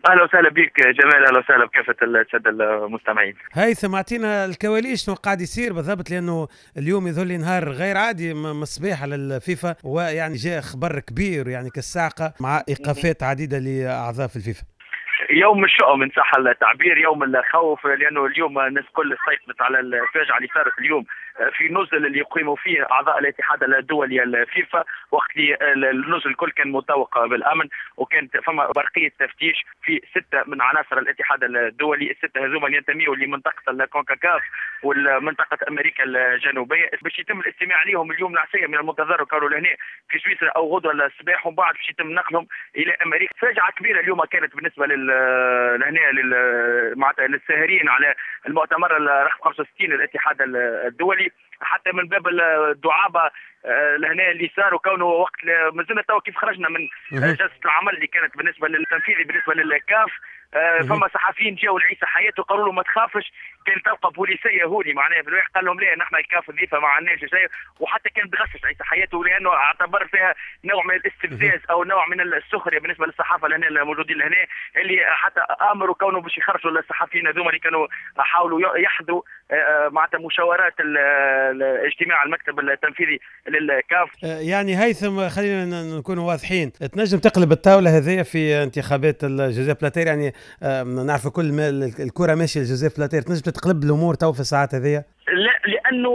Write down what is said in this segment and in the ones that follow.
اهلا وسهلا بك جمال، اهلا وسهلا بكافه الساده المستمعين. هيثم، اعطينا الكواليس شنو قاعد يصير بالضبط، لانه اليوم يظل لي نهار غير عادي من الصباح على الفيفا، ويعني جاء خبر كبير يعني كالصاعقه مع ايقافات عديده لاعضاء في الفيفا. يوم الشؤم ان صح التعبير، يوم الخوف، لانه اليوم الناس كل استيقظت على الفاجعه اللي صارت اليوم في النزل اللي يقيموا فيه اعضاء الاتحاد الدولي الفيفا، وقت اللي النزل الكل كان متوق بالامن، وكانت فما برقيه تفتيش في 6 من عناصر الاتحاد الدولي. السته هذوما ينتميوا لمنطقه الكونكاكاف والمنطقه امريكا الجنوبيه، باش يتم الاستماع عليهم اليوم العشيه من المنتظر، وكانوا لهنا في سويسرا او غدوه الصباح، ومن بعد باش يتم نقلهم الى امريكا. فاجعه كبيره اليوم كانت بالنسبه لهنا معناتها للساهرين على المؤتمر رقم 65 للاتحاد الدولي، حتى من باب الدعابه لهنا اللي صار، وكونه وقت مازلنا تو كيف خرجنا من جلسه العمل اللي كانت بالنسبه للتنفيذي بالنسبه للكاف. فما صحفيين جاوا لعيسى حياته قالوا له ما تخافش، كان تلقى بوليسيه هوني معناها في الواقع، قال لهم لا نحن الكاف نظيفه ما عندناش شيء، وحتى كان تغشش عيسى حياته لانه اعتبر فيها نوع من الاستفزاز او نوع من السخريه بالنسبه للصحافه لهنا الموجودين لهنا، اللي حتى امروا كونه باش يخرجوا الصحفيين هذوما اللي كانوا حاولوا يحظوا معناتها مشاورات الاجتماع المكتب التنفيذي للكاف. يعني هيثم، خلينا نكون واضحين، تنجم تقلب الطاوله هذه في انتخابات الجوزيف بلاتير؟ يعني نعرف كل ما الكره ماشيه لجوزيف بلاتير، تنجم تقلب الامور تو في الساعات هذه؟ لا، لانه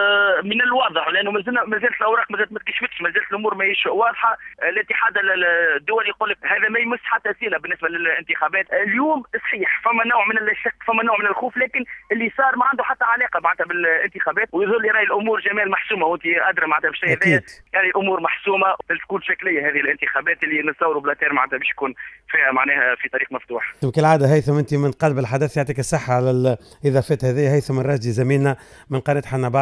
من الواضح، لانه ما زالت الاوراق ما تكشفتش، ما زالت الامور ماهيش واضحه. الاتحاد الدولي يقول لك هذا ما يمس حتى سيله بالنسبه للانتخابات اليوم. صحيح فما نوع من الشك، فما نوع من الخوف، لكن اللي صار ما عنده حتى علاقه معناتها بالانتخابات، ويظل يراي الامور جمال محسومه، وانت ادرى معناتها بالشيء هذا، يعني الامور محسومه تكون شكليه. هذه الانتخابات اللي نتصوروا بلاتير معناتها باش يكون فيها معناها في طريق مفتوح. كالعاده هيثم، انت من قلب الحدث، يعطيك الصحه على الاضافات هذه. هيثم الراجي زميلنا من قناه حنا